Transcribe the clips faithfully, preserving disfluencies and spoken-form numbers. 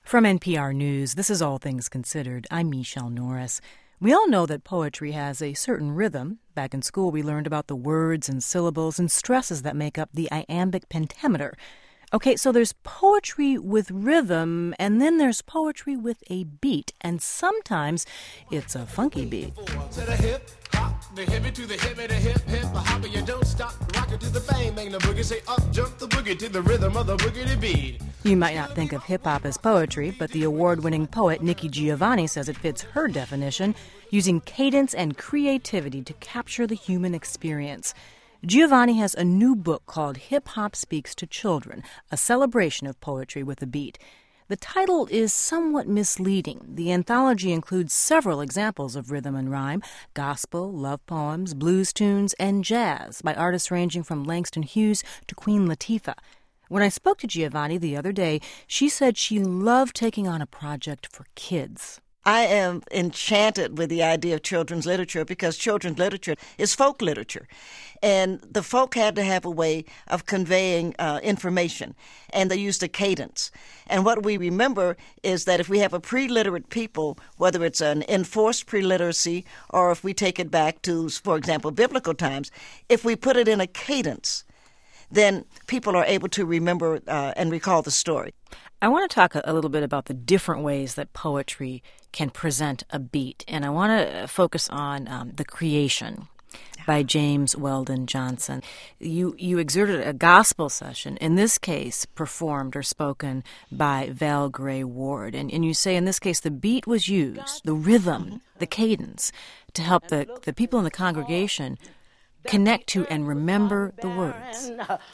From N P R News, this is All Things Considered. I'm Michelle Norris. We all know that poetry has a certain rhythm. Back in school, we learned about the words and syllables and stresses that make up the iambic pentameter. Okay, so there's poetry with rhythm, and then there's poetry with a beat, and sometimes it's a funky beat. To the hip, hop, the hippie to the hippie, the hip, hip, the hopper, you don't stop, rock it to the bang, bang the boogie, say up, jump the boogie to the rhythm of the boogie beat. You might not think of hip-hop as poetry, but the award-winning poet Nikki Giovanni says it fits her definition, using cadence and creativity to capture the human experience. Giovanni has a new book called Hip Hop Speaks to Children, a celebration of poetry with a beat. The title is somewhat misleading. The anthology includes several examples of rhythm and rhyme, gospel, love poems, blues tunes, and jazz by artists ranging from Langston Hughes to Queen Latifah. When I spoke to Giovanni the other day, she said she loved taking on a project for kids. I am enchanted with the idea of children's literature because children's literature is folk literature. And the folk had to have a way of conveying uh, information, and they used a cadence. And what we remember is that if we have a pre-literate people, whether it's an enforced pre-literacy or if we take it back to, for example, biblical times, if we put it in a cadence, then people are able to remember uh, and recall the story. I want to talk a little bit about the different ways that poetry can present a beat, and I want to focus on um, The Creation by James Weldon Johnson. You you exerted a gospel session, in this case performed or spoken by Val Gray Ward, and, and you say in this case the beat was used, the rhythm, the cadence, to help the, the people in the congregation connect to and remember the words.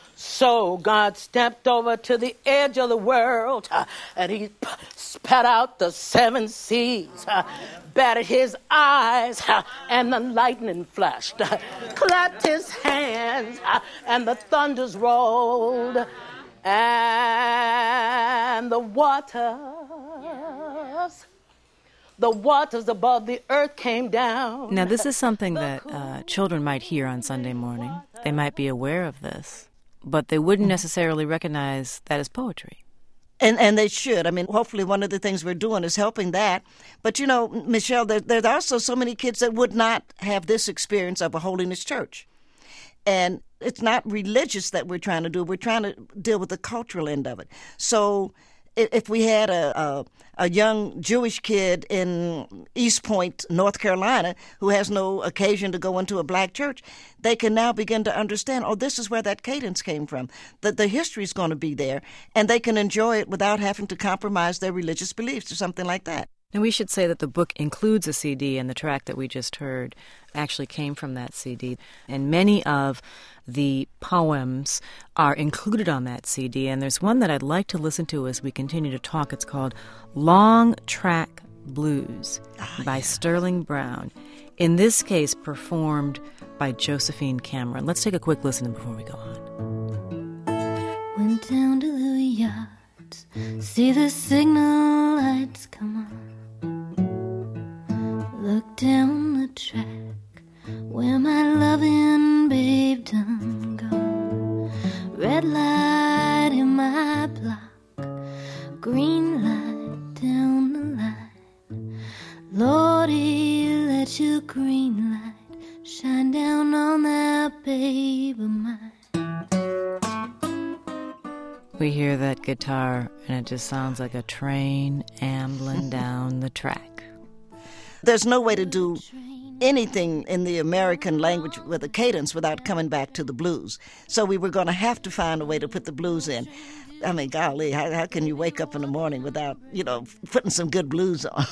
So God stepped over to the edge of the world, uh, and he p- spat out the seven seas, uh, batted his eyes, uh, and the lightning flashed, uh, clapped his hands, uh, and the thunders rolled, and the waters... The waters above the earth came down. Now, this is something that uh, children might hear on Sunday morning. They might be aware of this, but they wouldn't necessarily recognize that as poetry. And and they should. I mean, hopefully one of the things we're doing is helping that. But, you know, Michelle, there, there's also so many kids that would not have this experience of a holiness church. And it's not religious that we're trying to do. We're trying to deal with the cultural end of it. So if we had a, a a young Jewish kid in East Point, North Carolina, who has no occasion to go into a black church, they can now begin to understand, oh, this is where that cadence came from, that the history is going to be there, and they can enjoy it without having to compromise their religious beliefs or something like that. And we should say that the book includes a C D, and the track that we just heard actually came from that C D. And many of the poems are included on that C D, and there's one that I'd like to listen to as we continue to talk. It's called Long Track Blues oh, by yeah. Sterling Brown, in this case performed by Josephine Cameron. Let's take a quick listen before we go on. Went down to the yards, see the signal lights come on. Look down the track where my loving babe done gone. Red light in my block, green light down the line. Lordy, let your green light shine down on that babe of mine. We hear that guitar, and it just sounds like a train ambling down the track. There's no way to do anything in the American language with a cadence without coming back to the blues. So we were going to have to find a way to put the blues in. I mean, golly, how, how can you wake up in the morning without, you know, putting some good blues on?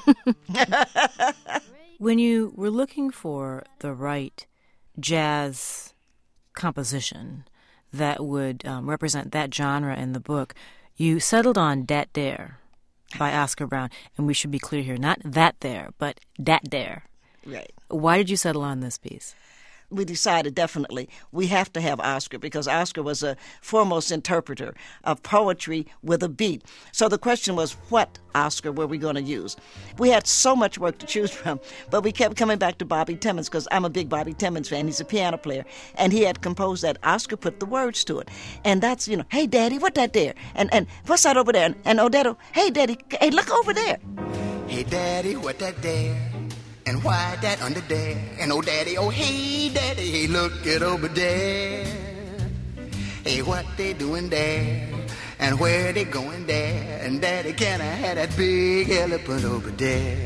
When you were looking for the right jazz composition that would um, represent that genre in the book, you settled on Dat Dare by Oscar Brown. And we should be clear here, not that there, but Dat Dare. Right. Why did you settle on this piece? we decided definitely we have to have Oscar because Oscar was a foremost interpreter of poetry with a beat. So the question was, what Oscar were we going to use? We had so much work to choose from, but we kept coming back to Bobby Timmons because I'm a big Bobby Timmons fan. He's a piano player, and he had composed that. Oscar put the words to it, and that's, you know, hey, Daddy, what that there? And and what's that over there? And, and Odetto, hey, Daddy, hey, look over there. Hey, Daddy, what that there? And why that under there? And oh, Daddy, oh, hey, Daddy, hey, look it over there. Hey, what they doing there? And where they going there? And Daddy, can I have that big elephant over there?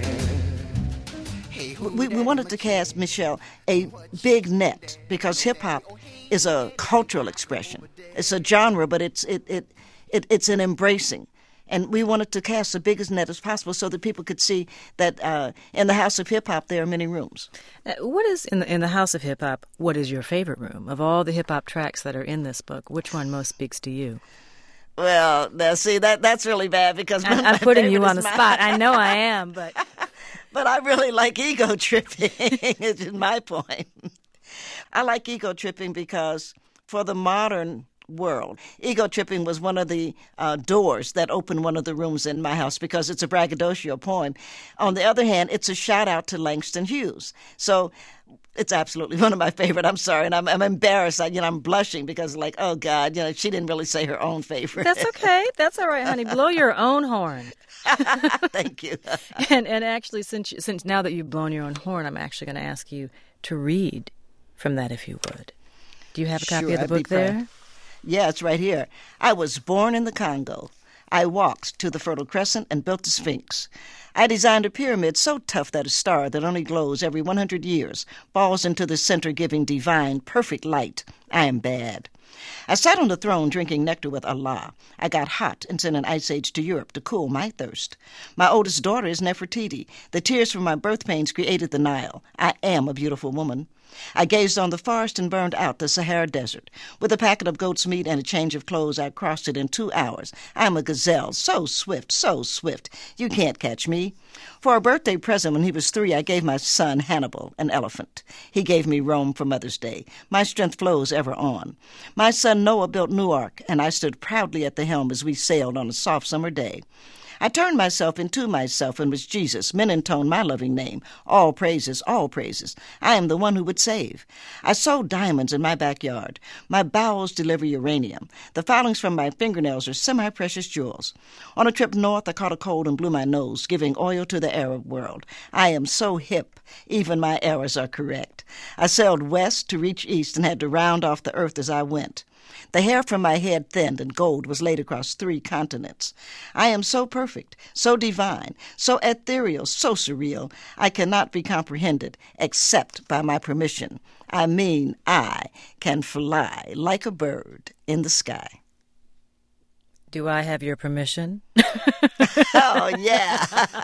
Hey, we, we wanted to cast, Michelle, a big net because hip-hop is a cultural expression. It's a genre, but it's it it, it it's an embracing. And we wanted to cast the biggest net as possible so that people could see that uh, in the House of Hip Hop there are many rooms. Uh, what is in the in the House of Hip Hop? What is your favorite room of all the hip hop tracks that are in this book? Which one most speaks to you? Well, now see that that's really bad because I, I'm putting you on the mine. spot. I know I am, but but I really like ego tripping. Is my point. I like ego tripping because for the modern world, ego tripping was one of the uh, doors that opened one of the rooms in my house because it's a braggadocio poem. On the other hand, it's a shout out to Langston Hughes. So it's absolutely one of my favorite. I'm sorry, and I'm, I'm embarrassed. I, you know, I'm blushing because, like, oh God, you know, she didn't really say her own favorite. That's okay. That's all right, honey. Blow your own horn. Thank you. and and actually, since you, since now that you've blown your own horn, I'm actually going to ask you to read from that, if you would. Do you have a copy Sure, of the I'd book be there? proud. Yeah, it's right here. I was born in the Congo. I walked to the Fertile Crescent and built the Sphinx. I designed a pyramid so tough that a star that only glows every one hundred years falls into the center, giving divine, perfect light. I am bad. I sat on the throne drinking nectar with Allah. I got hot and sent an ice age to Europe to cool my thirst. My oldest daughter is Nefertiti. The tears from my birth pains created the Nile. I am a beautiful woman. I gazed on the forest and burned out the Sahara Desert. With a packet of goat's meat and a change of clothes, I crossed it in two hours. I'm a gazelle, so swift, so swift. You can't catch me. For a birthday present when he was three, I gave my son Hannibal an elephant. He gave me Rome for Mother's Day. My strength flows ever on. My son Noah built Newark, and I stood proudly at the helm as we sailed on a soft summer day. I turned myself into myself and was Jesus. Men intone my loving name. All praises, all praises. I am the one who would save. I sowed diamonds in my backyard. My bowels deliver uranium. The filings from my fingernails are semi-precious jewels. On a trip north, I caught a cold and blew my nose, giving oil to the Arab world. I am so hip, even my errors are correct. I sailed west to reach east and had to round off the earth as I went. The hair from my head thinned, and gold was laid across three continents. I am so perfect, so divine, so ethereal, so surreal, I cannot be comprehended except by my permission. I mean, I can fly like a bird in the sky. Do I have your permission? Oh, yeah.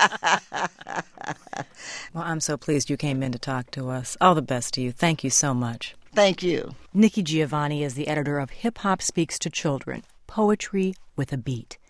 Well, I'm so pleased you came in to talk to us. All the best to you. Thank you so much. Thank you. Nikki Giovanni is the editor of Hip Hop Speaks to Children, Poetry with a Beat.